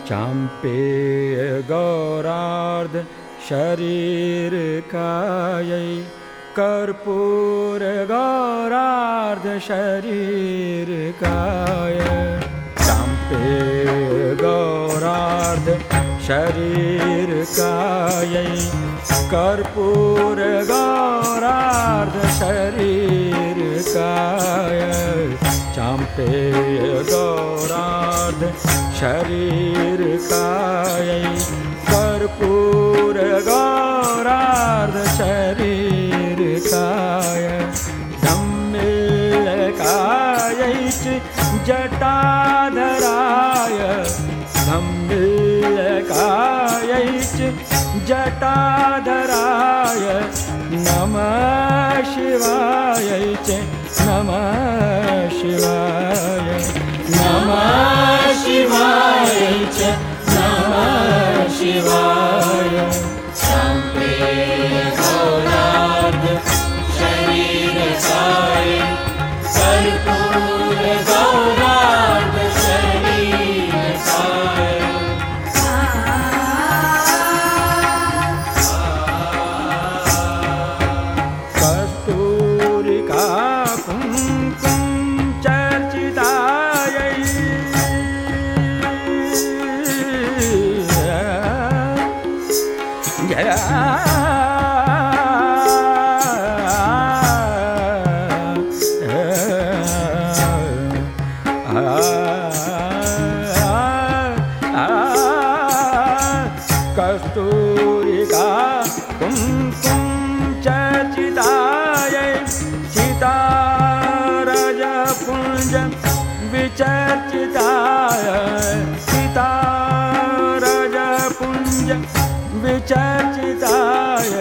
चाम्पेय गौरार्ध शरीर कायै कर्पूर गौरार्ध शरीर काय चाम्पेय गौरार्ध शरीर कायै कर्पूर गौरार्ध शरीर काय चाम्पेय गौरार्ध शरीर कायै कर्पूर गौरार्ध शरीर काय धम्मिल्लकायै जटाधराय धम्मिल्लकायै जटाधराय नमः शिवाय नमः शिवाय नमः शिवाय नमः शिवाय चाम्पेय गौरार्ध शरीर काय कर्पूर गौरार्ध शरीर काय कस्तूरिका कुङ्कुम चर्चितायै कस्तूरिका कुङ्कुम चर्चितायै सीतारजपुञ्ज विचर्चिताय सीतारजपुञ्ज विचर्चिताय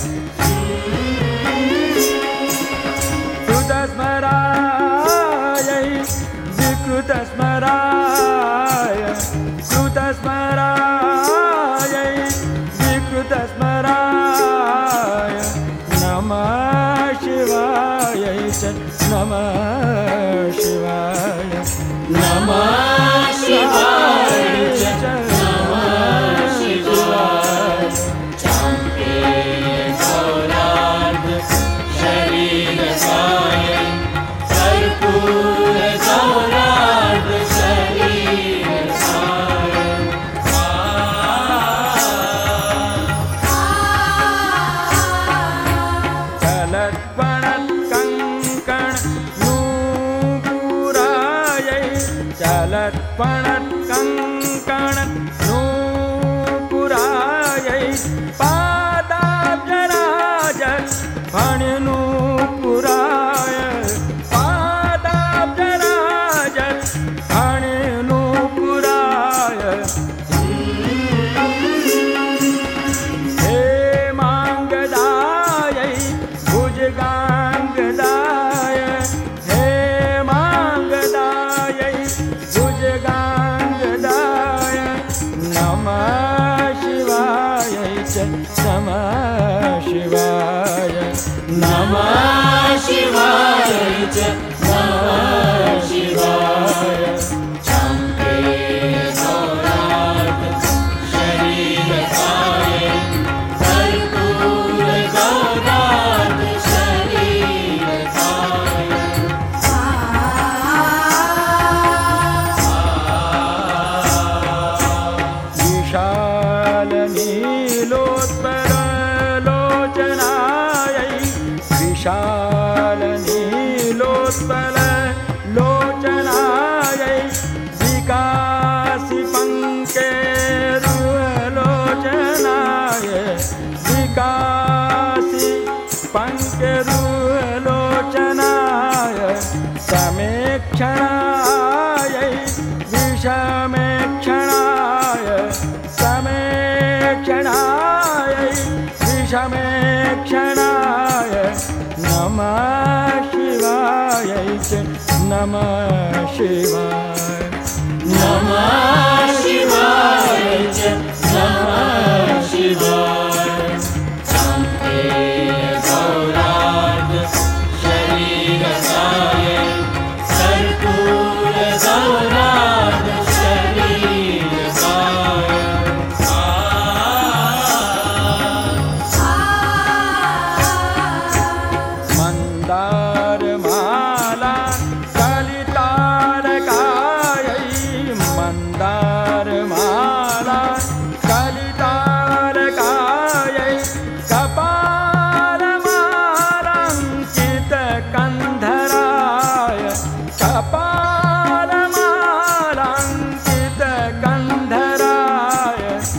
कृतस्मरायै विकृतस्मराय कृतस्मरायै विकृतस्मराय नमः शिवाय नमः शिवाय नमः शिवाय नमः शिवाय चाम्पेय गौरार्ध शरीर काय कर्पूर गौरार्ध शरीर काय चलत्पणत् कंकण नूपुरायै चलत्पणत् कंकण नूपुरायै पादाब्जराज फणिनूपुराय पादाब्जराज फणिनूपुराय हेमाङ्गदायै भुजगाङ्गदाय हेमाङ्गदायै भुजगाङ्गदाय नमः शिवाय नमः शिवाय नमः शिवाय नमः शिवाय चाम्पेय गौरार्ध शरीर काय कर्पूर गौरार्ध शरीर काय विशाल नीलोत्पललोचनायै विशाल नीलोत्पललोचनायै विकासि पङ्केरुलोचनाय विकासि पङ्केरुलोचनाय समेक्षणायै विषमेक्षणाय समेक्षणायै विषमेक्षणाय नमः शिवाय नमः शिवाय नमः शिवाय नमः शिवाय चाम्पेय गौरार्ध शरीर काय कर्पूर गौरार्ध शरीर काय करमाला कलितारकायै कपालमालाङ्कितकन्धराय कपालमालाङ्कितकन्धराय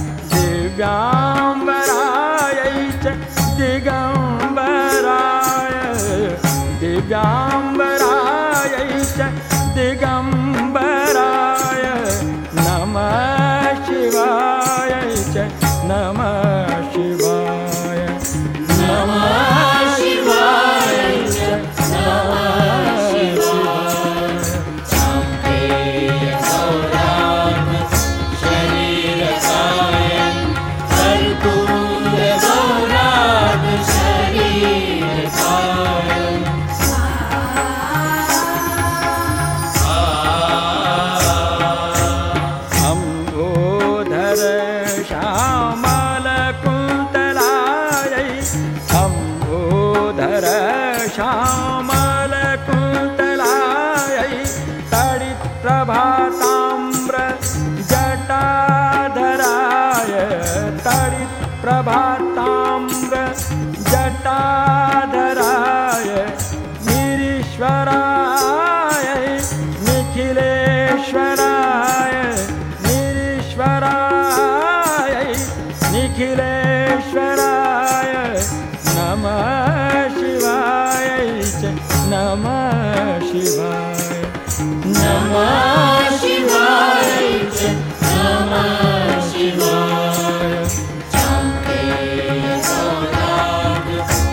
दिव्याम्बरायै च दिगम्बराय दिव्याम्बरायै च दिगम्बराय नमः शिवाय च नमः शिवाय नमः शिवाय च नमः शिवाय चाम्पेय गौराङ्ग शरीरकायं कर्पूर गौराङ्ग शरीरकायं अम्बोधर श्यामलकुन्तलायै अम्बोधर श्यामलकुन्तलायै तडिप्रभाताम्र जटाधराय तडिप्रभाताम्र जटाधराय निरीश्वराय निखिलेश्वराय निरीश्वराय निखिलेश्वराय नमः शिवाय च नमः शिवाय नमः शिवाय च नमः शिवाय चाम्पेय गौराङ्ग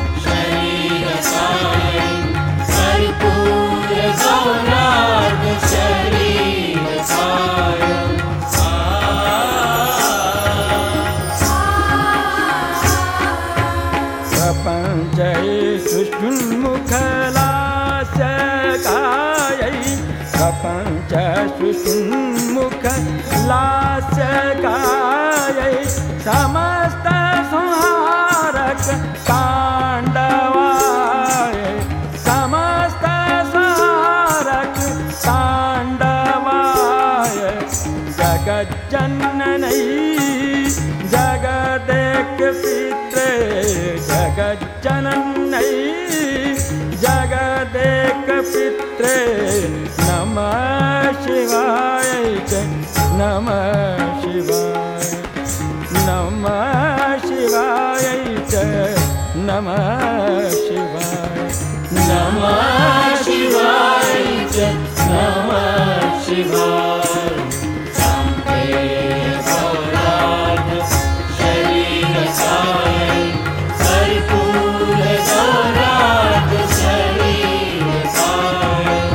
शरीरकायं कर्पूर गौराङ्ग शरीरकायं प्रपञ्चये सुष्ठुन्मुखलास्यकायै प्रपञ्च सुष्ठुन्मुखलास्यकायै समस्त संहारक ताण्डवाय समस्त संहारक ताण्डवाय जगज्जननै जगदेकपित्रे जगज्जननै जगदेकपित्रे नमः शिवाय च नमः शिवाय नमः शिवाय च नमः शिवाय नमः शिवाय च नमः शिवाय चाम्पेय गौराङ्ग शरीरकायं कर्पूर गौराङ्ग शरीरकायं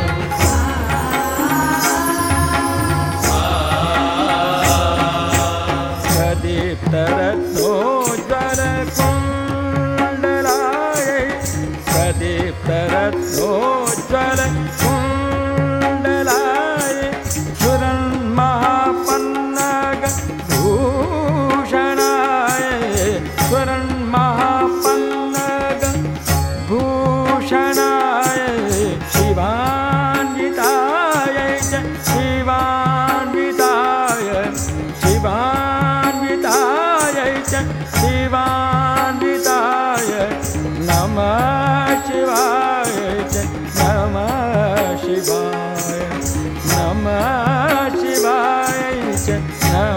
प्रदीप्तरत्नोज्ज्वलकुण्डलायै प्रदीप्तरत्नोज्ज्वलकुण्डलायै सुरन्महापन्नग भूषणाय सुरन्महापन्नग भूषणाय शिवान्वितायै च शिवान्विताय शिवान्वितायै च शिवान्विताय नमः शिवाय च नमः शिवाय नमः शिवाय च